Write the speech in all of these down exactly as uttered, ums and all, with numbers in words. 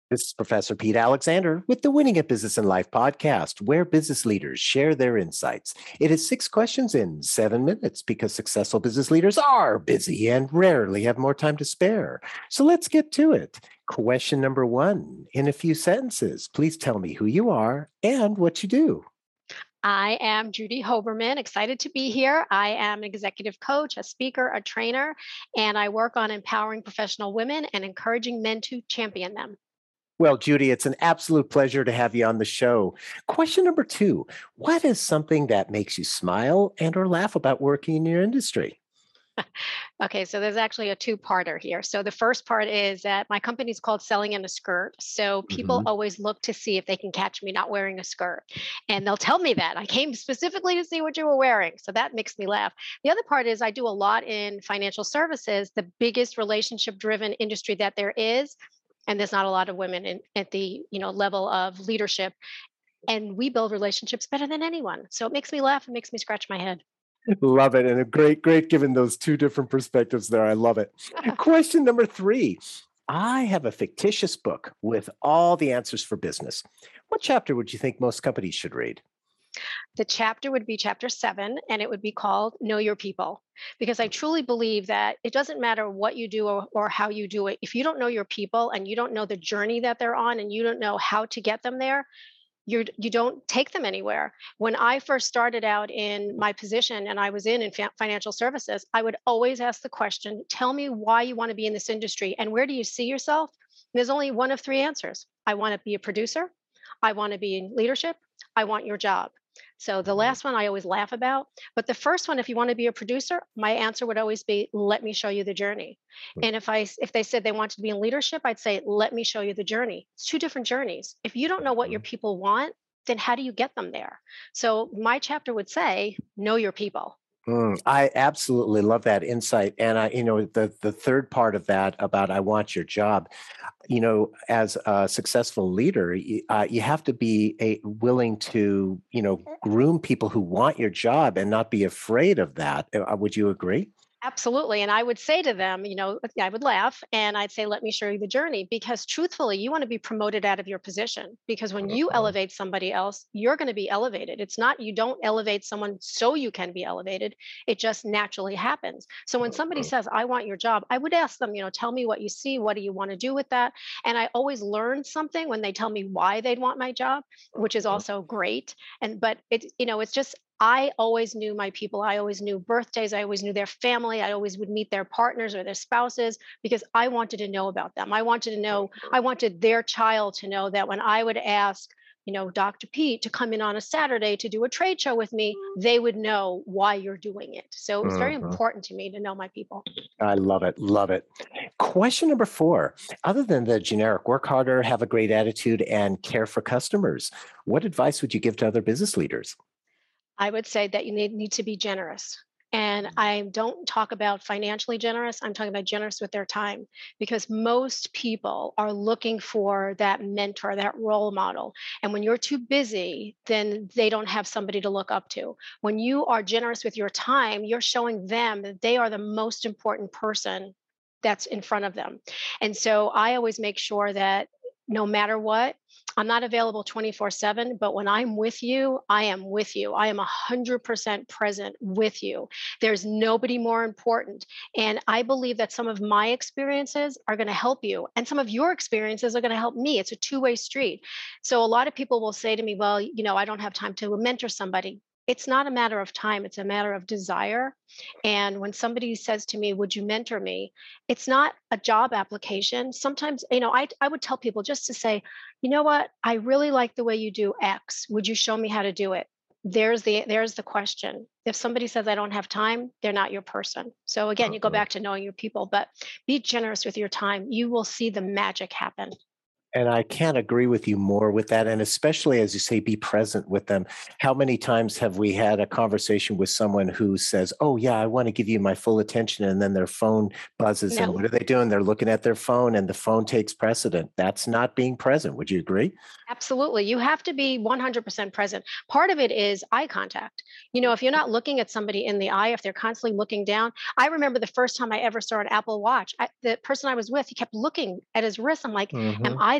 This is Professor Pete Alexander with the Winning at Business and Life podcast, where business leaders share their insights. It is six questions in seven minutes because successful business leaders are busy and rarely have more time to spare. So let's get to it. Question number one, in a few sentences, please tell me who you are and what you do. I am Judy Hoberman, excited to be here. I am an executive coach, a speaker, a trainer, and I work on empowering professional women and encouraging men to champion them. Well, Judy, it's an absolute pleasure to have you on the show. Question number two, what is something that makes you smile and or laugh about working in your industry? Okay, so there's actually a two-parter here. So the first part is that my company is called Selling in a Skirt. So people Mhm. always look to see if they can catch me not wearing a skirt. And they'll tell me that. I came specifically to see what you were wearing. So that makes me laugh. The other part is I do a lot in financial services, the biggest relationship-driven industry that there is. And there's not a lot of women in, at the you know level of leadership. And we build relationships better than anyone. So it makes me laugh. It makes me scratch my head. Love it. And a great, great given those two different perspectives there. I love it. Question number three. I have a fictitious book with all the answers for business. What chapter would you think most companies should read? The chapter would be chapter seven, and it would be called Know Your People. Because I truly believe that it doesn't matter what you do or, or how you do it. If you don't know your people and you don't know the journey that they're on and you don't know how to get them there, you're, you don't take them anywhere. When I first started out in my position and I was in, in fa- financial services, I would always ask the question, tell me why you want to be in this industry and where do you see yourself? And there's only one of three answers. I want to be a producer. I want to be in leadership. I want your job. So the Mhm. last one I always laugh about, but the first one, if you want to be a producer, my answer would always be, let me show you the journey. And if I if they said they wanted to be in leadership, I'd say, let me show you the journey. It's two different journeys. If you don't know what your Mhm. people want, then how do you get them there? So my chapter would say, know your people. Mm, I absolutely love that insight. And I, you know, the the third part of that about I want your job, you know, as a successful leader, you, uh, you have to be a, willing to, you know, groom people who want your job and not be afraid of that. Uh, Would you agree? Absolutely. And I would say to them, you know, I would laugh and I'd say, let me show you the journey. Because truthfully, you want to be promoted out of your position. Because when you Mhm. elevate somebody else, you're going to be elevated. It's not, you don't elevate someone so you can be elevated. It just naturally happens. So when somebody Mhm. says, I want your job, I would ask them, you know, tell me what you see. What do you want to do with that? And I always learn something when they tell me why they'd want my job, which is also great. And, but it's, you know, it's just, I always knew my people. I always knew birthdays. I always knew their family. I always would meet their partners or their spouses because I wanted to know about them. I wanted to know, I wanted their child to know that when I would ask, you know, Doctor Pete to come in on a Saturday to do a trade show with me, they would know why you're doing it. So it was very Mhm. important to me to know my people. I love it. Love it. Question number four. Other than the generic work harder, have a great attitude, and care for customers, what advice would you give to other business leaders? I would say that you need, need to be generous. And I don't talk about financially generous. I'm talking about generous with their time because most people are looking for that mentor, that role model. And when you're too busy, then they don't have somebody to look up to. When you are generous with your time, you're showing them that they are the most important person that's in front of them. And so I always make sure that no matter what, I'm not available twenty-four seven, but when I'm with you, I am with you. I am one hundred percent present with you. There's nobody more important. And I believe that some of my experiences are going to help you, and some of your experiences are going to help me. It's a two way street. So a lot of people will say to me, well, you know, I don't have time to mentor somebody. It's not a matter of time, it's a matter of desire. And when somebody says to me, would you mentor me? It's not a job application. Sometimes, you know, I, I would tell people just to say, you know what? I really like the way you do X. Would you show me how to do it? There's the there's the question. If somebody says I don't have time, they're not your person. So again, you go Mhm. back to knowing your people, but be generous with your time. You will see the magic happen. And I can't agree with you more with that. And especially as you say, be present with them. How many times have we had a conversation with someone who says, oh, yeah, I want to give you my full attention. And then their phone buzzes. And No, what are they doing? They're looking at their phone and the phone takes precedent. That's not being present. Would you agree? absolutely. You have to be one hundred percent present. Part of it is eye contact. You know, if you're not looking at somebody in the eye, if they're constantly looking down, I remember the first time I ever saw an Apple Watch. I, the person I was with, he kept looking at his wrist. I'm like, am Hmm. I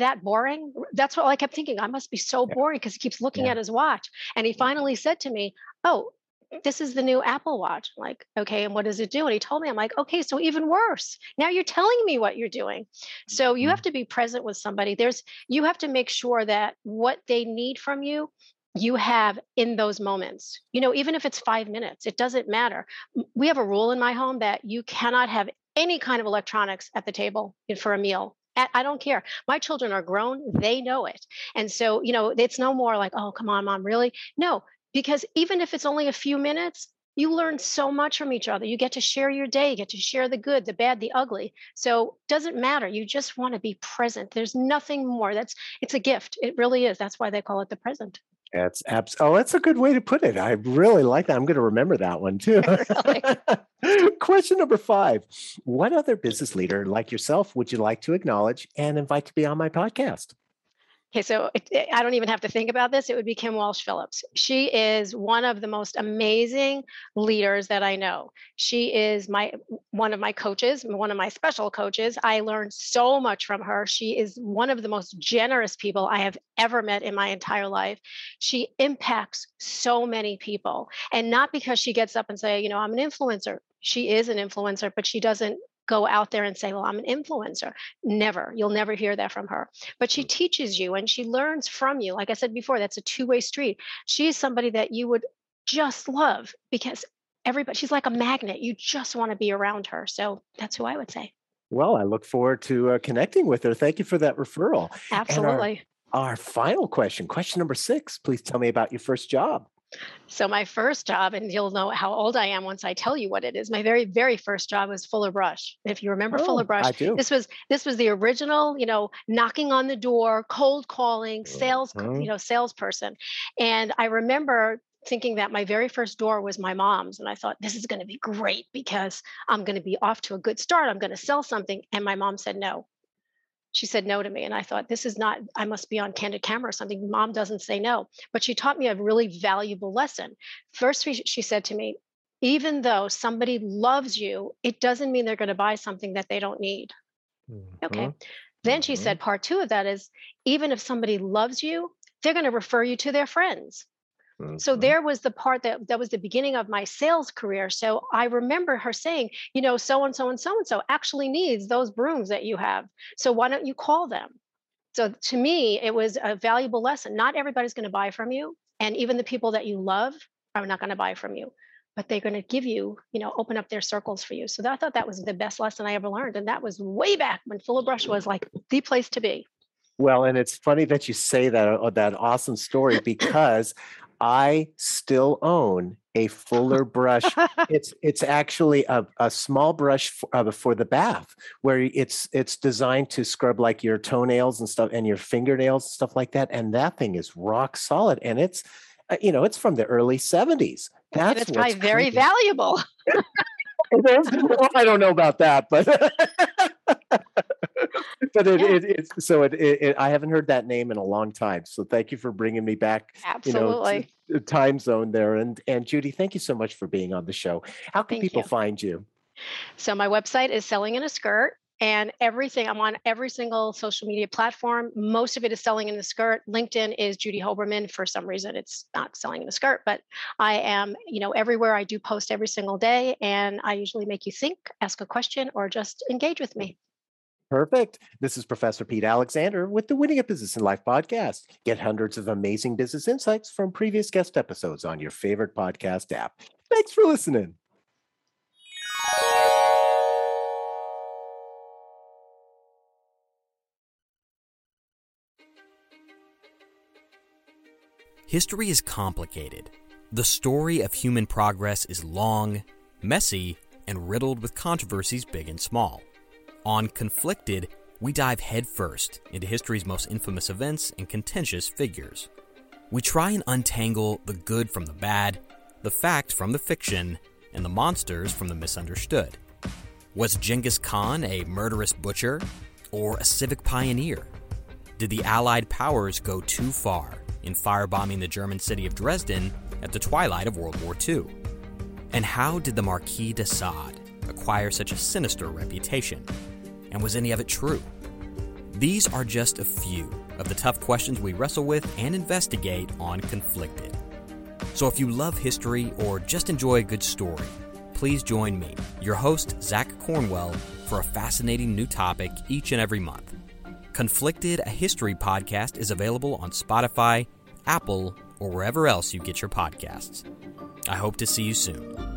that boring? That's what I kept thinking. I must be so Yeah. boring because he keeps looking Yeah. at his watch. And he finally said to me, oh, this is the new Apple Watch. I'm like, okay, and what does it do? And he told me, I'm like, okay, so even worse. Now you're telling me what you're doing. So you Mhm. have to be present with somebody. There's, you have to make sure that what they need from you, you have in those moments. You know, even if it's five minutes, it doesn't matter. M- We have a rule in my home that you cannot have any kind of electronics at the table for a meal. I I don't care. My children are grown, they know it. And so, you know, it's no more like, oh, come on, mom, really? No, because even if it's only a few minutes, you learn so much from each other. You get to share your day, you get to share the good, the bad, the ugly. So it doesn't matter. You just want to be present. There's nothing more. That's it's a gift. It really is. That's why they call it the present. That's abs- oh, that's a good way to put it. I really like that. I'm going to remember that one too. Really. Question number five. What other business leader like yourself would you like to acknowledge and invite to be on my podcast? Okay, so it, it- I don't even have to think about this. It would be Kim Walsh Phillips. She is one of the most amazing leaders that I know. She is my one of my coaches, one of my special coaches. I learned so much from her. She is one of the most generous people I have ever met in my entire life. She impacts so many people, and not because she gets up and say, you know, I'm an influencer. She is an influencer, but she doesn't go out there and say, well, I'm an influencer. Never. You'll never hear that from her. But she teaches you and she learns from you. Like I said before, that's a two-way street. She's somebody that you would just love because everybody, she's like a magnet. You just want to be around her. So that's who I would say. Well, I look forward to uh, connecting with her. Thank you for that referral. And our, Absolutely. our final question, question number six, please tell me about your first job. So my first job, and you'll know how old I am once I tell you what it is. My very, very first job was Fuller Brush. If you remember Fuller Oh, Brush, I do. this was this was the original, you know, knocking on the door, cold calling, sales, you Mhm. know, salesperson. And I remember thinking that my very first door was my mom's, and I thought this is going to be great because I'm going to be off to a good start. I'm going to sell something, and my mom said no. She said no to me. And I thought, this is not, I must be on candid camera or something. Mom doesn't say no. But she taught me a really valuable lesson. First, she she said to me, even though somebody loves you, it doesn't mean they're going to buy something that they don't need. Okay. Mhm. Then she Mhm. said, part two of that is, even if somebody loves you, they're going to refer you to their friends. So Mhm. there was the part that that was the beginning of my sales career. So I remember her saying, you know, so and so and so and so actually needs those brooms that you have. So why don't you call them? So to me, it was a valuable lesson. Not everybody's going to buy from you, and even the people that you love are not going to buy from you, but they're going to give you, you know, open up their circles for you. So that, I thought that was the best lesson I ever learned, and that was way back when Fuller Brush was like the place to be. Well, and it's funny that you say that uh, that awesome story because I still own a Fuller brush. It's it's actually a, a small brush for, uh, for the bath where it's it's designed to scrub like your toenails and stuff and your fingernails and stuff like that. And that thing is rock solid. And it's uh, you know it's from the early seventies. And That's it's probably what's very crazy. valuable. Well, I don't know about that, but but it, Yeah, it it's so it, it, it I haven't heard that name in a long time. So thank you for bringing me back, you know, to absolutely. the time zone there. And and Judy, thank you so much for being on the show. How can Thank people you. find you? So my website is Selling in a Skirt, and everything, I'm on every single social media platform. Most of it is Selling in a Skirt. LinkedIn is Judy Hoberman. For some reason, it's not Selling in a Skirt, but I am, you know, everywhere. I do post every single day, and I usually make you think, ask a question, or just engage with me. Perfect. This is Professor Pete Alexander with the Winning at Business and Life podcast. Get hundreds of amazing business insights from previous guest episodes on your favorite podcast app. Thanks for listening. History is complicated. The story of human progress is long, messy, and riddled with controversies big and small. On Conflicted, we dive headfirst into history's most infamous events and contentious figures. We try and untangle the good from the bad, the fact from the fiction, and the monsters from the misunderstood. Was Genghis Khan a murderous butcher or a civic pioneer? Did the Allied powers go too far in firebombing the German city of Dresden at the twilight of World War Two? And how did the Marquis de Sade acquire such a sinister reputation? And was any of it true? These are just a few of the tough questions we wrestle with and investigate on Conflicted. So if you love history or just enjoy a good story, please join me, your host, Zach Cornwell, for a fascinating new topic each and every month. Conflicted, a history podcast, is available on Spotify, Apple, or wherever else you get your podcasts. I hope to see you soon.